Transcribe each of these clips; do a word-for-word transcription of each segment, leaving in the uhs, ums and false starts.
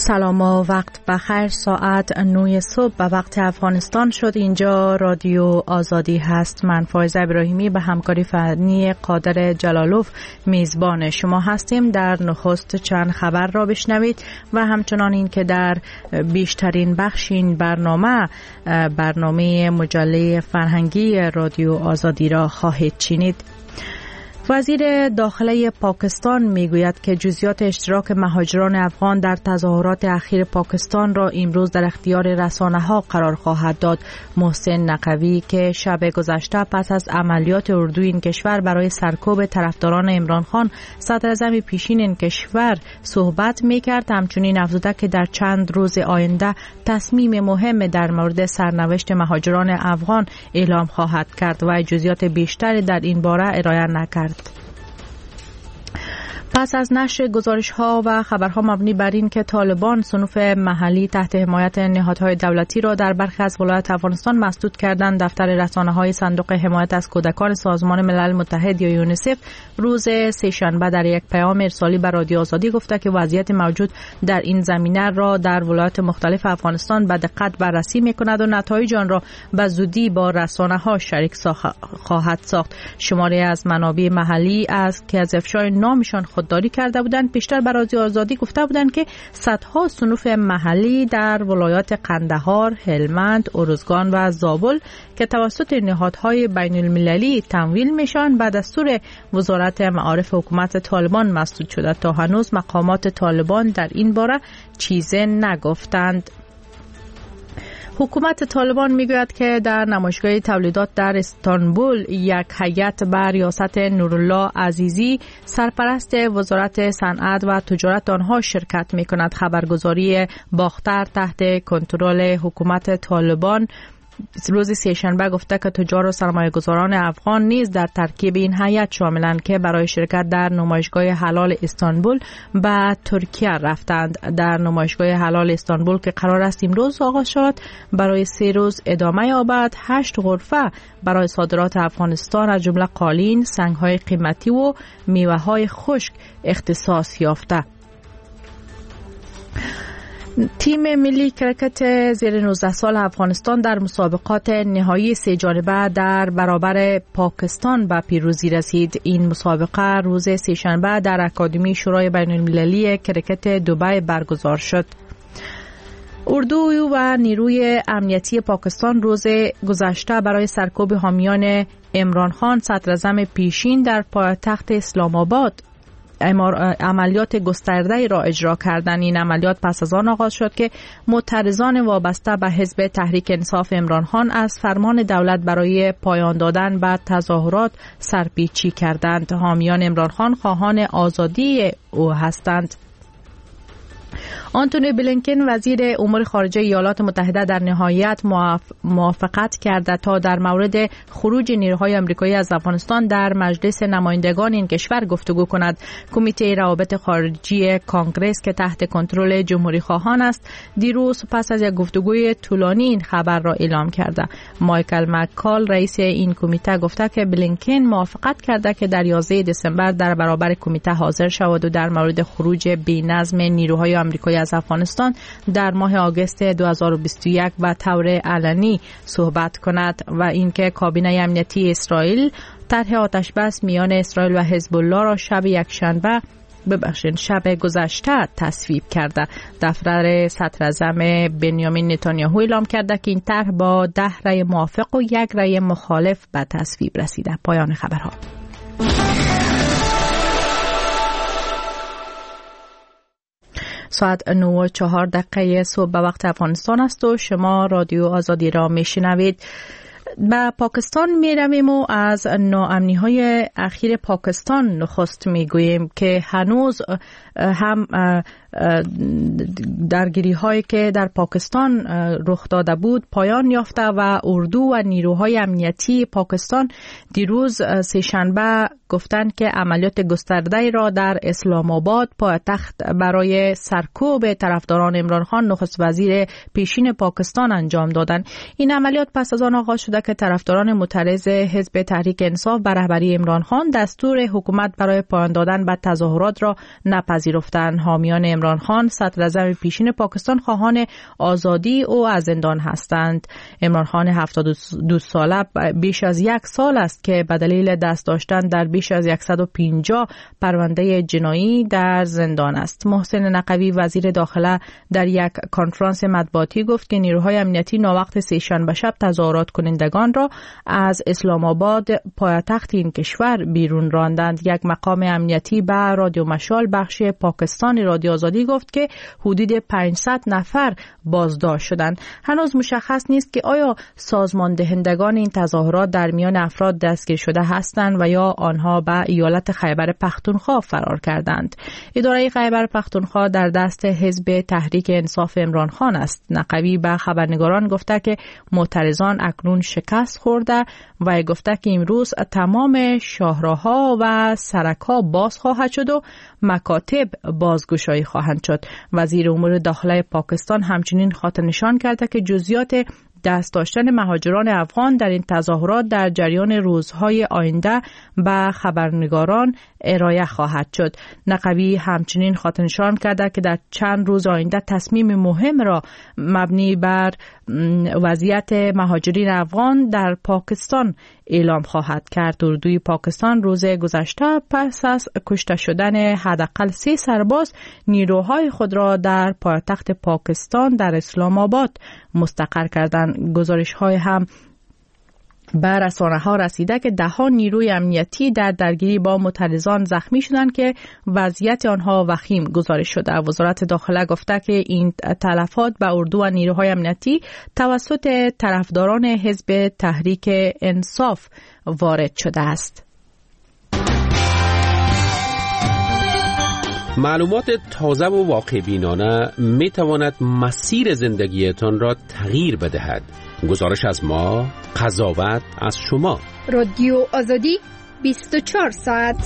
سلام و وقت بخیر. ساعت نه صبح به وقت افغانستان شد. اینجا رادیو آزادی هست. من فایزه ابراهیمی به همکاری فنی قادر جلالوف میزبان شما هستیم. در نخست چند خبر را بشنوید و همچنان این که در بیشترین بخش این برنامه برنامه مجله فرهنگی رادیو آزادی را خواهید شنید. وزیر داخله پاکستان میگوید که جزئیات اشتراک مهاجران افغان در تظاهرات اخیر پاکستان را امروز در اختیار رسانه‌ها قرار خواهد داد. محسن نقوی که شب گذشته پس از عملیات اردوی این کشور برای سرکوب طرفداران عمران خان صدراعظم پیشین این کشور صحبت میکرد، همچنین افزوده که در چند روز آینده تصمیم مهم در مورد سرنوشت مهاجران افغان اعلام خواهد کرد و جزئیات بیشتری در این باره ارائه نکرد. پس از نشر گزارش‌ها و خبرها مبنی بر این که طالبان صنوف محلی تحت حمایت نهادهای دولتی را در برخی از ولایات افغانستان مسدود کردند، دفتر رسانه‌های صندوق حمایت از کودکان سازمان ملل متحد یا یونیسف روز سه‌شنبه در یک پیام ارسالی به رادیو آزادی گفته که وضعیت موجود در این زمینه را در ولایات مختلف افغانستان به دقت بررسی می‌کند و نتایج آن را به زودی با رسانه‌ها شریک خواهد ساخت. شماری از منابع محلی از که از افشای نامشان خودداری کرده بودند پیشتر به رادیو آزادی گفته بودند که صدها صنوف محلی در ولایات قندهار، هلمند، ارزگان و زابل که توسط نهادهای بین المللی تمویل میشن به دستور وزارت معارف حکومت طالبان مسدود شده. تا هنوز مقامات طالبان در این باره چیزی نگفتند. حکومت طالبان میگوید که در نمایشگاه تولیدات در استانبول یک هیئت به ریاست نورالله عزیزی سرپرست وزارت صنعت و تجارت آنها شرکت میکند. خبرگزاری باختر تحت کنترل حکومت طالبان روز سه‌شنبه گفته که تجار و سرمایه‌گذاران افغان نیز در ترکیب این هیئت شاملند که برای شرکت در نمایشگاه حلال استانبول به ترکیه رفتند. در نمایشگاه حلال استانبول که قرار است امروز آغاز شد برای سه روز ادامه یابد، هشت غرفه برای صادرات افغانستان از جمله قالین، سنگ‌های قیمتی و میوه‌های خشک اختصاص یافته. تیم ملی کرکت زیر نوزده سال افغانستان در مسابقات نهایی سه جانبه در برابر پاکستان به پیروزی رسید. این مسابقه روز سه‌شنبه در اکادمی شورای بین المللی کرکت دبی برگزار شد. اردو و نیروی امنیتی پاکستان روز گذشته برای سرکوب حامیان عمران خان صدراعظم پیشین در پایتخت اسلام آباد عملیات گسترده را اجرا کردند. این عملیات پس از آن آغاز شد که معترضان وابسته به حزب تحریک انصاف عمران خان از فرمان دولت برای پایان دادن به تظاهرات سرپیچی کردند. حامیان عمران خان خواهان آزادی او هستند. آنتونی بلینکن وزیر امور خارجه ایالات متحده در نهایت موافقت کرده تا در مورد خروج نیروهای آمریکایی از افغانستان در مجلس نمایندگان این کشور گفتگو کند. کمیته روابط خارجی کانگرس که تحت کنترل جمهوری خواهان است دیروز پس از یک گفتگوی طولانی این خبر را اعلام کرده. مایکل مکال رئیس این کمیته گفته که بلینکن موافقت کرده که در یازده دسامبر در برابر کمیته حاضر شود و در مورد خروج بی‌نظم نیروهای آمریکایی از افغانستان در ماه آگوست دو هزار و بیست و یک به طور علنی صحبت کند و اینکه کابینه امنیتی اسرائیل طرح آتش‌بس میان اسرائیل و حزب الله را شب یکشنبه ببخشید شب گذشته تصویب کرده. دفتر صدراعظم بنیامین نتانیاهو اعلام کرده که این طرح با ده رأی موافق و یک رأی مخالف به تصویب رسیده. پایان خبرها. ساعت نه و چهار دقیقه صبح به وقت افغانستان است و شما رادیو آزادی را میشنوید. به پاکستان می رویم و از ناامنی های اخیر پاکستان نخست می گوییم که هنوز هم درگیری هایی که در پاکستان رخ داده بود پایان یافته و اردو و نیروهای امنیتی پاکستان دیروز سه‌شنبه گفتند که عملیات گسترده را در اسلام آباد پایتخت برای سرکوب طرفداران عمران خان نخست وزیر پیشین پاکستان انجام دادند. این عملیات پس از آن آغاز شده که طرفداران معترض حزب تحریک انصاف به رهبری عمران خان دستور حکومت برای پایان دادن به تظاهرات را نپذیرفتند. حامیان عمران خان صدر اعظم پیشین پاکستان خواهان آزادی او از زندان هستند. عمران خان هفتاد و دو ساله بیش از یک سال است که به دلیل دست داشتن در بیش از صد و پنجاه پرونده جنایی در زندان است. محسن نقوی وزیر داخله در یک کنفرانس مطبوعاتی گفت که نیروهای امنیتی ناوقت سه‌شنبه شب تظاهرات کنندگان را از اسلام آباد پایتخت این کشور بیرون راندند. یک مقام امنیتی به رادیو مشال بخش پاکستانی رادیو آزادی گفت که حدود پانصد نفر بازداشت شدند. هنوز مشخص نیست که آیا سازمان دهندگان این تظاهرات در میان افراد دستگیر شده هستند و یا آنها به ایالت خیبر پختونخوا فرار کردند. اداره خیبر پختونخوا در دست حزب تحریک انصاف عمران خان است. نقوی به خبرنگاران گفته که معترضان اکنون شکست خورده و گفته که امروز تمام شاهراها و سرک‌ها باز خواهد شد و مکاتب بازگشایی خواهند شد. وزیر امور داخله پاکستان همچنین خاطر نشان کرده که جزئیات دست داشتن مهاجران افغان در این تظاهرات در جریان روزهای آینده به خبرنگاران ارائه خواهد شد. نقوی همچنین خاطر نشان کرده که در چند روز آینده تصمیم مهم را مبنی بر وضعیت مهاجرین افغان در پاکستان اعلام خواهد کرد. اردوی پاکستان روز گذشته پس از کشته شدن حداقل سه سرباز نیروهای خود را در پایتخت پاکستان در اسلام آباد مستقر کردند. گزارش های هم به رسانه‌ها رسیده که ده‌ها نیروی امنیتی در درگیری با معترضان زخمی شدند که وضعیت آنها وخیم گزارش شده. وزارت داخله گفته که این تلفات به اردو و نیروهای امنیتی توسط طرفداران حزب تحریک انصاف وارد شده است. معلومات تازه و واقع بینانه می تواند مسیر زندگیتان را تغییر بدهد. گزارش از ما، قضاوت از شما. رادیو آزادی بیست و چهار ساعت.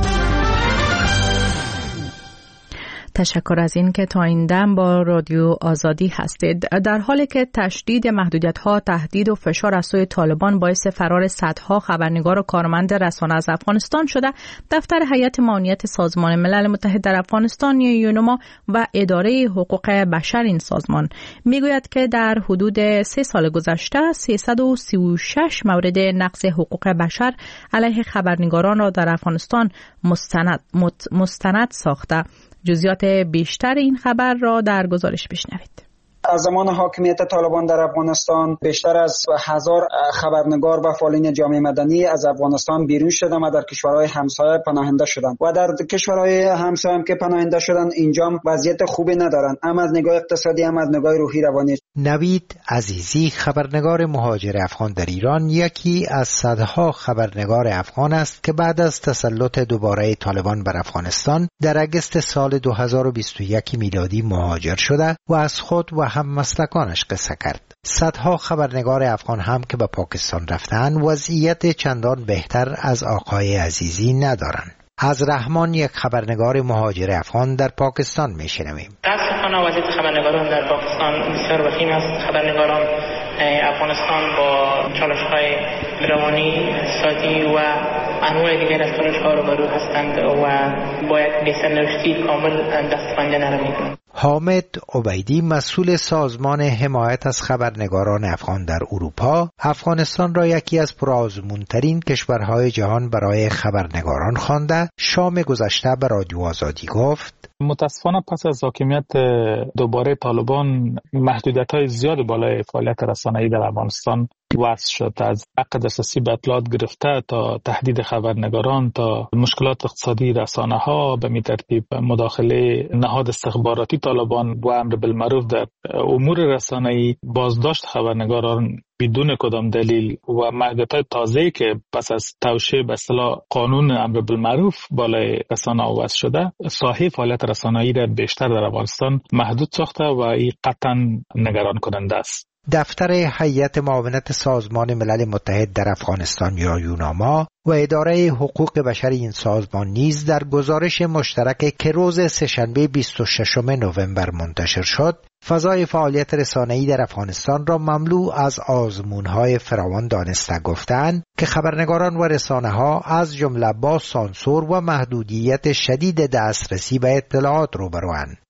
تشکر از این که تا این دم با رادیو آزادی هستید. در حالی که تشدید محدودیت‌ها، تهدید و فشار از سوی طالبان باعث فرار صدها خبرنگار و کارمند رسانه از افغانستان شده، دفتر هیئت معاونیت سازمان ملل متحد در افغانستان یا یونما و اداره حقوق بشر این سازمان میگوید که در حدود سه سال گذشته سیصد و سی و شش مورد نقض حقوق بشر علیه خبرنگاران را در افغانستان مستند مستند ساخته. جزئیات بیشتر این خبر را در گزارش بشنوید. از زمان حاکمیت طالبان در افغانستان بیشتر از هزار خبرنگار و فعالین جامعه مدنی از افغانستان بیرون شدند و در کشورهای همسایه پناهنده شدند و در کشورهای همسایه هم که پناهنده شدند اینجا وضعیت خوبی ندارند، هم از نگاه اقتصادی هم از نگاه روحی روانی. نوید عزیزی خبرنگار مهاجر افغان در ایران یکی از صدها خبرنگار افغان است که بعد از تسلط دوباره طالبان بر افغانستان در اگست سال دو هزار و بیست و یک میلادی مهاجر شده و از خود و هم مسلکانش قصه کرد. صدها خبرنگار افغان هم که به پاکستان رفتن وضعیت چندان بهتر از آقای عزیزی ندارند. از رحمان یک خبرنگار مهاجر افغان در پاکستان میشنویم. متاسفانه وضعیت خبرنگاران در پاکستان بسیار وخیم است. خبرنگاران افغانستان با چالش‌های روانی، اقتصادی و انواع دیگر از چالش‌ها روبرو هستند و باید به سرنوشتی کامل دست پنجه نرمی کنند. حامد عبیدی مسئول سازمان حمایت از خبرنگاران افغان در اروپا، افغانستان را یکی از پرآزمون‌ترین کشورهای جهان برای خبرنگاران خوانده، شام گذشته به رادیو آزادی گفت: متاسفانه پس از حاکمیت دوباره طالبان محدودیت‌های زیاد بالای فعالیت رسانه‌ای در افغانستان وضع شد، از حق دسترسی به اطلاعات گرفته تا تهدید خبرنگاران تا مشکلات اقتصادی رسانه‌ها، به می ترتیب مداخله نهاد استخباراتی طالبان و امر بالمعروف در امور رسانه‌ای، بازداشت خبرنگاران بدون کدام دلیل و محدودیت‌های تازه‌ای که پس از توشیح به اصطلاح قانون امر بالمعروف بالای رسانه‌ها وضع شده، ساحه فعالیت رسانه‌ای را بیشتر در افغانستان محدود ساخته و این قطعاً نگران کننده است. دفتر هیئت معاونت سازمان ملل متحد در افغانستان یا یوناما و اداره حقوق بشر این سازمان نیز در گزارش مشترک که روز سه‌شنبه بیست و ششم نوامبر منتشر شد، فضای فعالیت رسانه‌ای در افغانستان را مملو از آزمون‌های فراوان دانسته گفتند که خبرنگاران و رسانه‌ها از جمله با سانسور و محدودیت شدید دسترسی به اطلاعات روبروند.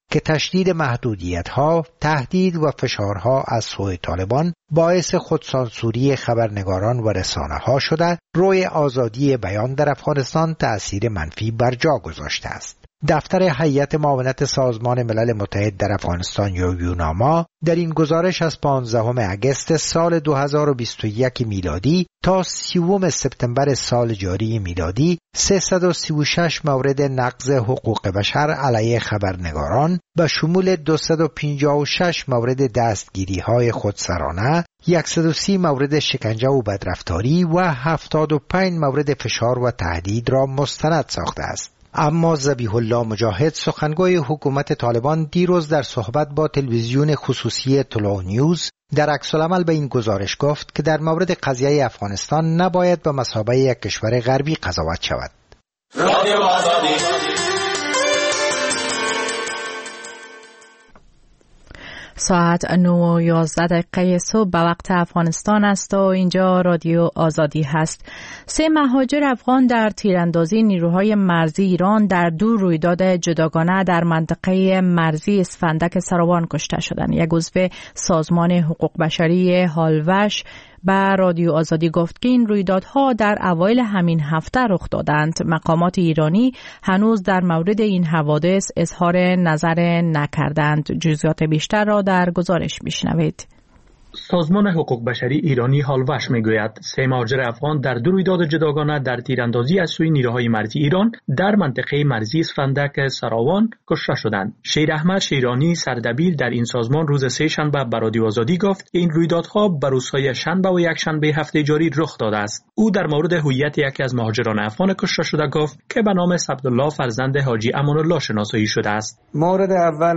که تشدید محدودیت‌ها، تهدید و فشارها از سوی طالبان باعث خودسانسوری خبرنگاران و رسانه‌ها شده، روی آزادی بیان در افغانستان تأثیر منفی بر جا گذاشته است. دفتر هیئت معاونت سازمان ملل متحد در افغانستان یا یوناما در این گزارش از پانزدهم اگست سال دو هزار و بیست و یک میلادی تا سیوم سپتامبر سال جاری میلادی سیصد و سی و شش مورد نقض حقوق بشر علیه خبرنگاران به شمول دویست و پنجاه و شش مورد دستگیری‌های خودسرانه، صد و سی مورد شکنجه و بدرفتاری و هفتاد و پنج مورد فشار و تهدید را مستند ساخته است. اما ذبیح الله مجاهد، سخنگوی حکومت طالبان، دیروز در صحبت با تلویزیون خصوصی طلوع نیوز در عکس‌العمل به این گزارش گفت که در مورد قضیه افغانستان نباید به مثابه یک کشور غربی قضاوت شود. رادیو آزادی. ساعت نه و یازده دقیقه صبح به وقت افغانستان است و اینجا رادیو آزادی هست. سه مهاجر افغان در تیراندازی نیروهای مرزی ایران در دو رویداد جداگانه در منطقه مرزی اسفندک سروان کشته شدند. یک عضو سازمان حقوق بشری هالوش به رادیو آزادی گفت که این رویدادها در اوایل همین هفته رخ دادند. مقامات ایرانی هنوز در مورد این حوادث اظهار نظر نکردند. جزئیات بیشتر را در گزارش میشنوید. سازمان حقوق بشری ایرانی هالوش میگوید سه مهاجر افغان در دو رویداد جداگانه در تیراندازی از سوی نیروهای مرزی ایران در منطقه مرزی اسفندک سراوان کشته شدند. شیر احمد شیرانی سردبیر در این سازمان روز سه شنبه به رادیو آزادی گفت که این رویدادها به روزهای شنبه و یک شنبه هفته جاری رخ داده است. او در مورد هویت یکی از مهاجران افغان کشته شده گفت که به نام عبدالله فرزند حاجی امان الله شناسایی شده است. مورد اول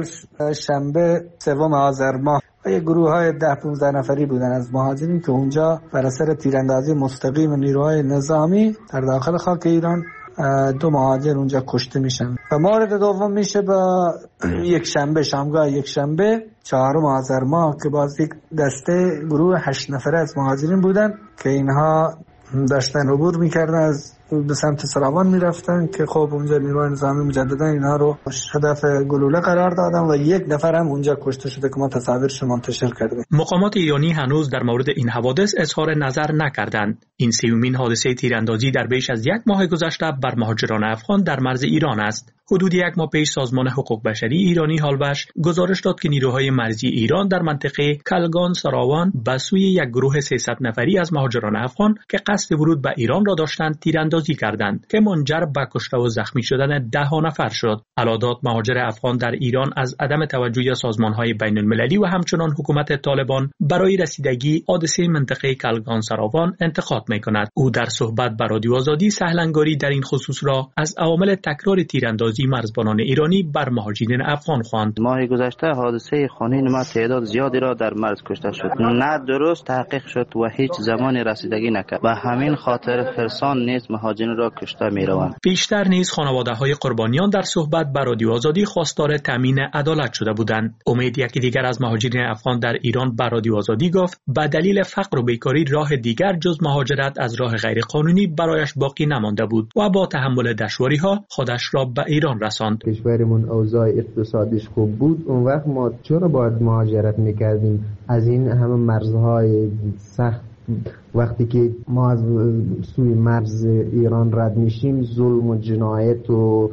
شنبه سوم آذر ماه یک گروه های ده پانزده نفری بودن از مهاجرین که اونجا بر اثر تیراندازی مستقیم نیروهای نظامی در داخل خاک ایران دو مهاجر اونجا کشته میشن. و مورد دوم میشه با یک شنبه شامگاه یک شنبه چهارم آذر ماه که باز یک دسته گروه هشت نفره از مهاجرین بودن که اینها داشتن عبور میکردن از به سمت سراوان میرفتن که خب اونجا نیروهای نظامی مجددا اینا رو هدف گلوله قرار دادن و یک نفر هم اونجا کشته شده که ما تصاویرش منتشر کردیم. مقامات ایرانی هنوز در مورد این حوادث اظهار نظر نکردند. این سومین حادثه تیراندازی در بیش از یک ماه گذشته بر مهاجران افغان در مرز ایران است. حدود یک ماه پیش سازمان حقوق بشری ایرانی هالوش گزارش داد که نیروهای مرزی ایران در منطقه کلگان سراوان به سوی یک گروه سیصد نفری از مهاجران افغان که قصد ورود به ایران را داشتند تیراندازی کردند که منجر به کشته و زخمی شدن ده ها نفر شد. علادات مهاجر افغان در ایران از عدم توجه سازمان‌های بین‌المللی و همچنان حکومت طالبان برای رسیدگی حادثه منطقه کلگان سراوان انتقاد می‌کند. او در صحبت با رادیو آزادی سهلنگاری در این خصوص را از عوامل تکرار تیراندازی مرزبانان ایرانی بر مهاجرین افغان خواند. ماه گذشته حادثه خانین ما تعداد زیادی را در مرز کشته شد. نه درست تحقیق شد و هیچ زمانی رسیدگی نکرد. و همین خاطر فرسان نیز مهاجرین را کشته می‌روند. بیشتر نیز خانواده‌های قربانیان در صحبت با رادیو آزادی خواستار تامین عدالت شده بودند. امید یکی دیگر از مهاجرین افغان در ایران با رادیو آزادی گفت به دلیل فقر و بیکاری راه دیگر جز مهاجرت از راه غیرقانونی برایش باقی نمانده بود و با تحمل دشواری‌ها خودش را به ایران رساند. کشورمون اوضاع اقتصادیش خوب بود، اون وقت ما چرا باید مهاجرت میکردیم از این همه مرزهای سخت؟ وقتی که ما از سوی مرز ایران رد میشیم ظلم و جنایت و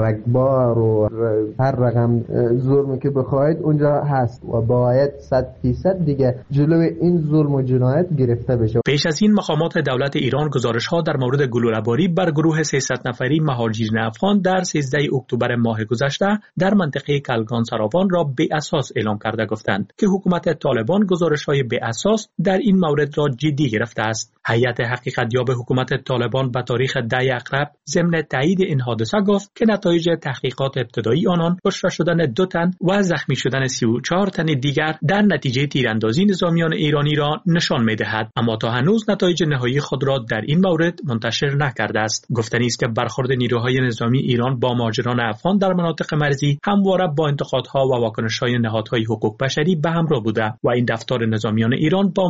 رگبار و هر رقم ظلمی که بخواید اونجا هست و باید صد فیصد دیگه جلوی این ظلم و جنایت گرفته بشه. پیش از این مقامات دولت ایران گزارش ها در مورد گلوله‌باری بر گروه سیصد نفری مهاجرین افغان در سیزده اکتبر ماه گذشته در منطقه کلگان سراوان را بی اساس اعلام کرده گفتند که حکومت طالبان گزارش های بی اساس در این مورد را جدی گرفته است. هیئت حقیقت یاب حکومت طالبان به تاریخ ده اقرب ضمن تایید این حادثه گفت که نتایج تحقیقات ابتدایی آنان کشته شدن دو تن و زخمی شدن سی و چهار تن دیگر در نتیجه تیراندازی نظامیان ایرانی را نشان می‌دهد، اما تا هنوز نتایج نهایی خود را در این مورد منتشر نکرده است. گفتنی است که برخورد نیروهای نظامی ایران با مهاجران افغان در مناطق مرزی همواره با انتقادها و واکنش‌های نهادهای حقوق بشری به همراه بوده و این رفتار نظامیان ایران با